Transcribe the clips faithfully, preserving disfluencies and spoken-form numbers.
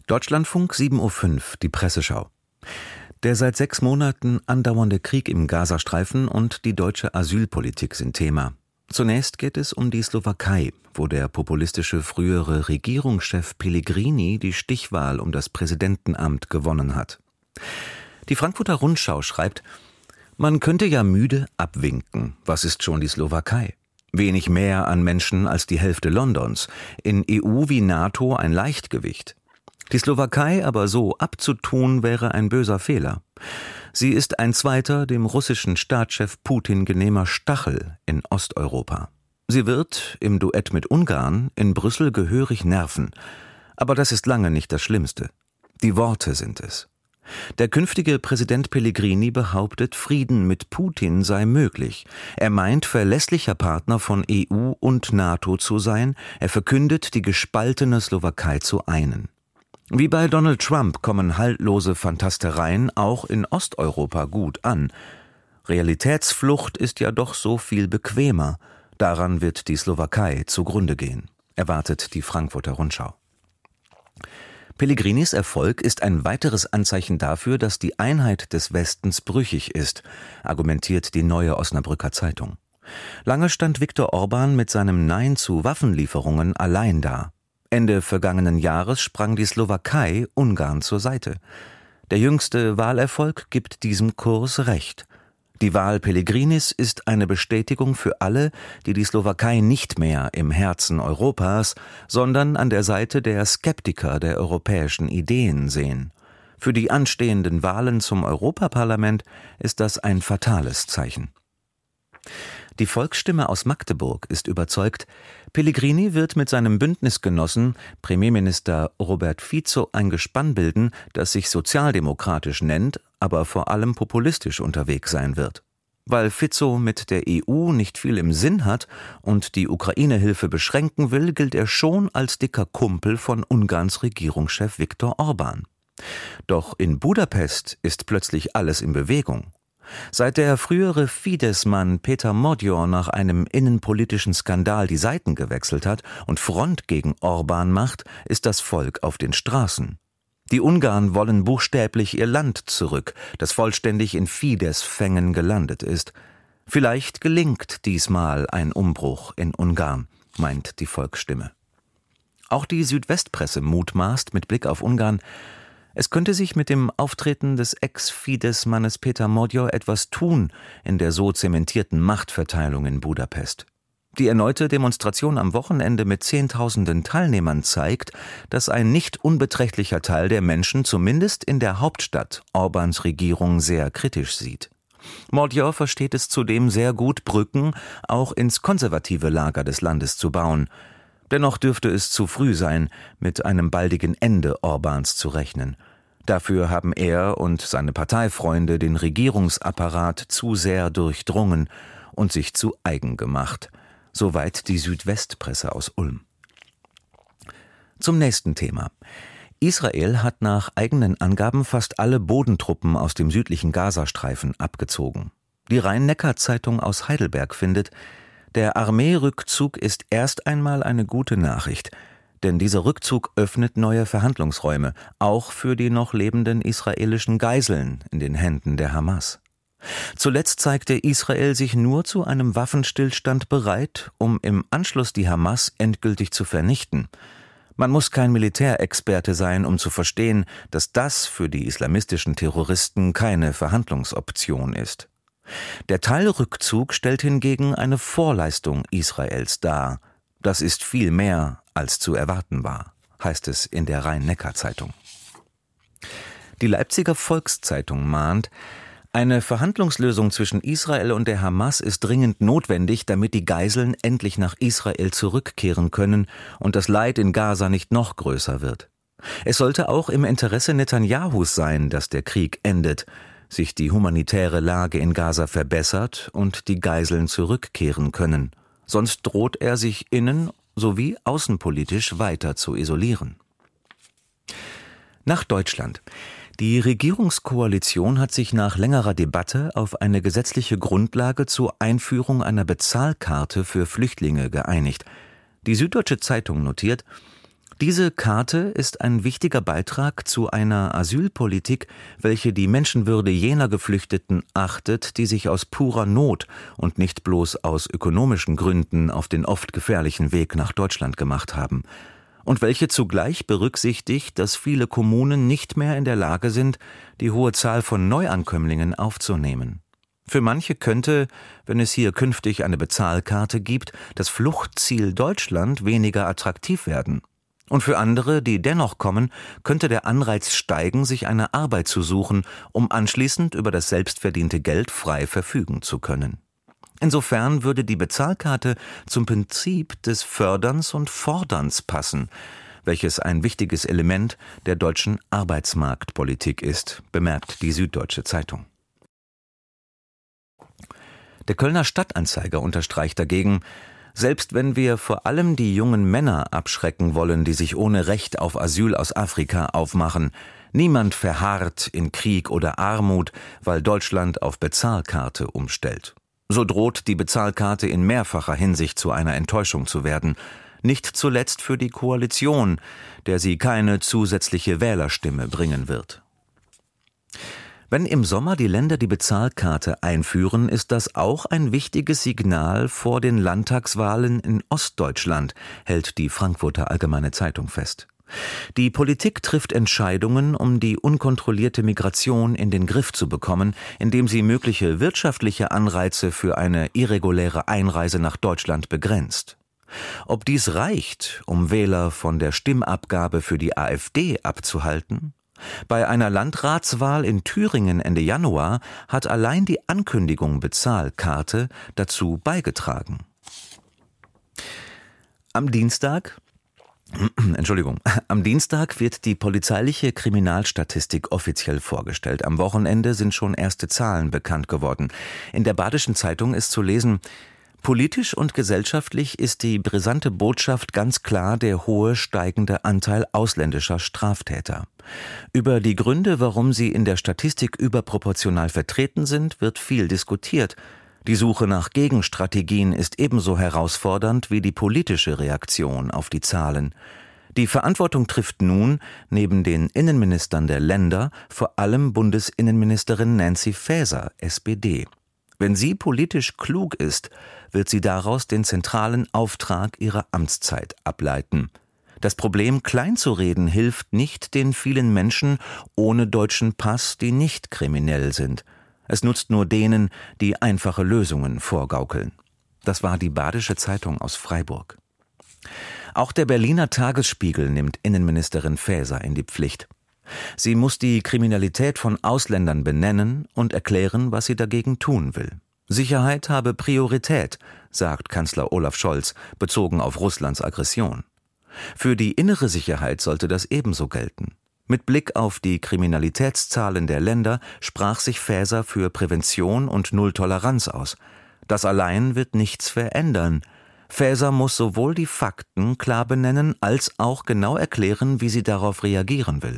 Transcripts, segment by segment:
Deutschlandfunk sieben Uhr fünf, die Presseschau. Der seit sechs Monaten andauernde Krieg im Gazastreifen und die deutsche Asylpolitik sind Thema. Zunächst geht es um die Slowakei, wo der populistische frühere Regierungschef Pellegrini die Stichwahl um das Präsidentenamt gewonnen hat. Die Frankfurter Rundschau schreibt: Man könnte ja müde abwinken. Was ist schon die Slowakei? Wenig mehr an Menschen als die Hälfte Londons. In E U wie NATO ein Leichtgewicht. Die Slowakei aber so abzutun, wäre ein böser Fehler. Sie ist ein zweiter, dem russischen Staatschef Putin genehmer Stachel in Osteuropa. Sie wird, im Duett mit Ungarn, in Brüssel gehörig nerven. Aber das ist lange nicht das Schlimmste. Die Worte sind es. Der künftige Präsident Pellegrini behauptet, Frieden mit Putin sei möglich. Er meint, verlässlicher Partner von E U und NATO zu sein. Er verkündet, die gespaltene Slowakei zu einen. Wie bei Donald Trump kommen haltlose Fantastereien auch in Osteuropa gut an. Realitätsflucht ist ja doch so viel bequemer. Daran wird die Slowakei zugrunde gehen, erwartet die Frankfurter Rundschau. Pellegrinis Erfolg ist ein weiteres Anzeichen dafür, dass die Einheit des Westens brüchig ist, argumentiert die Neue Osnabrücker Zeitung. Lange stand Viktor Orban mit seinem Nein zu Waffenlieferungen allein da. Ende vergangenen Jahres sprang die Slowakei Ungarn zur Seite. Der jüngste Wahlerfolg gibt diesem Kurs recht. Die Wahl Pellegrinis ist eine Bestätigung für alle, die die Slowakei nicht mehr im Herzen Europas, sondern an der Seite der Skeptiker der europäischen Ideen sehen. Für die anstehenden Wahlen zum Europaparlament ist das ein fatales Zeichen. Die Volksstimme aus Magdeburg ist überzeugt, Pellegrini wird mit seinem Bündnisgenossen, Premierminister Robert Fico, ein Gespann bilden, das sich sozialdemokratisch nennt, aber vor allem populistisch unterwegs sein wird. Weil Fico mit der E U nicht viel im Sinn hat und die Ukraine-Hilfe beschränken will, gilt er schon als dicker Kumpel von Ungarns Regierungschef Viktor Orban. Doch in Budapest ist plötzlich alles in Bewegung. Seit der frühere Fidesz-Mann Peter Modjor nach einem innenpolitischen Skandal die Seiten gewechselt hat und Front gegen Orban macht, ist das Volk auf den Straßen. Die Ungarn wollen buchstäblich ihr Land zurück, das vollständig in Fidesz-Fängen gelandet ist. Vielleicht gelingt diesmal ein Umbruch in Ungarn, meint die Volksstimme. Auch die Südwestpresse mutmaßt mit Blick auf Ungarn, es könnte sich mit dem Auftreten des Ex-Fidesz-Mannes Peter Modjor etwas tun in der so zementierten Machtverteilung in Budapest. Die erneute Demonstration am Wochenende mit Zehntausenden Teilnehmern zeigt, dass ein nicht unbeträchtlicher Teil der Menschen zumindest in der Hauptstadt Orbáns Regierung sehr kritisch sieht. Modjor versteht es zudem sehr gut, Brücken auch ins konservative Lager des Landes zu bauen. Dennoch dürfte es zu früh sein, mit einem baldigen Ende Orbáns zu rechnen. Dafür haben er und seine Parteifreunde den Regierungsapparat zu sehr durchdrungen und sich zu eigen gemacht. Soweit die Südwestpresse aus Ulm. Zum nächsten Thema. Israel hat nach eigenen Angaben fast alle Bodentruppen aus dem südlichen Gazastreifen abgezogen. Die Rhein-Neckar-Zeitung aus Heidelberg findet, der Armeerückzug ist erst einmal eine gute Nachricht, denn dieser Rückzug öffnet neue Verhandlungsräume, auch für die noch lebenden israelischen Geiseln in den Händen der Hamas. Zuletzt zeigte Israel sich nur zu einem Waffenstillstand bereit, um im Anschluss die Hamas endgültig zu vernichten. Man muss kein Militärexperte sein, um zu verstehen, dass das für die islamistischen Terroristen keine Verhandlungsoption ist. Der Teilrückzug stellt hingegen eine Vorleistung Israels dar. Das ist viel mehr, als zu erwarten war, heißt es in der Rhein-Neckar-Zeitung. Die Leipziger Volkszeitung mahnt, eine Verhandlungslösung zwischen Israel und der Hamas ist dringend notwendig, damit die Geiseln endlich nach Israel zurückkehren können und das Leid in Gaza nicht noch größer wird. Es sollte auch im Interesse Netanyahus sein, dass der Krieg endet, sich die humanitäre Lage in Gaza verbessert und die Geiseln zurückkehren können. Sonst droht er, sich innen- sowie außenpolitisch weiter zu isolieren. Nach Deutschland. Die Regierungskoalition hat sich nach längerer Debatte auf eine gesetzliche Grundlage zur Einführung einer Bezahlkarte für Flüchtlinge geeinigt. Die Süddeutsche Zeitung notiert, Diese Karte ist ein wichtiger Beitrag zu einer Asylpolitik, welche die Menschenwürde jener Geflüchteten achtet, die sich aus purer Not und nicht bloß aus ökonomischen Gründen auf den oft gefährlichen Weg nach Deutschland gemacht haben, und welche zugleich berücksichtigt, dass viele Kommunen nicht mehr in der Lage sind, die hohe Zahl von Neuankömmlingen aufzunehmen. Für manche könnte, wenn es hier künftig eine Bezahlkarte gibt, das Fluchtziel Deutschland weniger attraktiv werden. Und für andere, die dennoch kommen, könnte der Anreiz steigen, sich eine Arbeit zu suchen, um anschließend über das selbstverdiente Geld frei verfügen zu können. Insofern würde die Bezahlkarte zum Prinzip des Förderns und Forderns passen, welches ein wichtiges Element der deutschen Arbeitsmarktpolitik ist, bemerkt die Süddeutsche Zeitung. Der Kölner Stadtanzeiger unterstreicht dagegen: Selbst wenn wir vor allem die jungen Männer abschrecken wollen, die sich ohne Recht auf Asyl aus Afrika aufmachen, niemand verharrt in Krieg oder Armut, weil Deutschland auf Bezahlkarte umstellt. So droht die Bezahlkarte in mehrfacher Hinsicht zu einer Enttäuschung zu werden, nicht zuletzt für die Koalition, der sie keine zusätzliche Wählerstimme bringen wird. Wenn im Sommer die Länder die Bezahlkarte einführen, ist das auch ein wichtiges Signal vor den Landtagswahlen in Ostdeutschland, hält die Frankfurter Allgemeine Zeitung fest. Die Politik trifft Entscheidungen, um die unkontrollierte Migration in den Griff zu bekommen, indem sie mögliche wirtschaftliche Anreize für eine irreguläre Einreise nach Deutschland begrenzt. Ob dies reicht, um Wähler von der Stimmabgabe für die AfD abzuhalten? Bei einer Landratswahl in Thüringen Ende Januar hat allein die Ankündigung Bezahlkarte dazu beigetragen. Am Dienstag Entschuldigung. Am Dienstag wird die polizeiliche Kriminalstatistik offiziell vorgestellt. Am Wochenende sind schon erste Zahlen bekannt geworden. In der Badischen Zeitung ist zu lesen: Politisch und gesellschaftlich ist die brisante Botschaft ganz klar der hohe steigende Anteil ausländischer Straftäter. Über die Gründe, warum sie in der Statistik überproportional vertreten sind, wird viel diskutiert. Die Suche nach Gegenstrategien ist ebenso herausfordernd wie die politische Reaktion auf die Zahlen. Die Verantwortung trifft nun, neben den Innenministern der Länder, vor allem Bundesinnenministerin Nancy Faeser, S P D. Wenn sie politisch klug ist, wird sie daraus den zentralen Auftrag ihrer Amtszeit ableiten. Das Problem kleinzureden hilft nicht den vielen Menschen ohne deutschen Pass, die nicht kriminell sind. Es nutzt nur denen, die einfache Lösungen vorgaukeln. Das war die Badische Zeitung aus Freiburg. Auch der Berliner Tagesspiegel nimmt Innenministerin Faeser in die Pflicht. Sie muss die Kriminalität von Ausländern benennen und erklären, was sie dagegen tun will. Sicherheit habe Priorität, sagt Kanzler Olaf Scholz, bezogen auf Russlands Aggression. Für die innere Sicherheit sollte das ebenso gelten. Mit Blick auf die Kriminalitätszahlen der Länder sprach sich Faeser für Prävention und Nulltoleranz aus. Das allein wird nichts verändern. Faeser muss sowohl die Fakten klar benennen, als auch genau erklären, wie sie darauf reagieren will.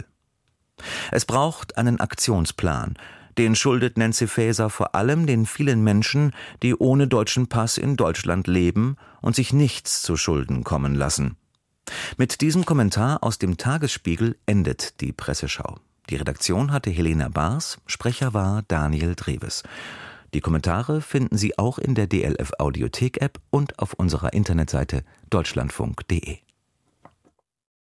Es braucht einen Aktionsplan. Den schuldet Nancy Faeser vor allem den vielen Menschen, die ohne deutschen Pass in Deutschland leben und sich nichts zu Schulden kommen lassen. Mit diesem Kommentar aus dem Tagesspiegel endet die Presseschau. Die Redaktion hatte Helena Bars, Sprecher war Daniel Dreves. Die Kommentare finden Sie auch in der D L F Audiothek-App und auf unserer Internetseite deutschlandfunk punkt de.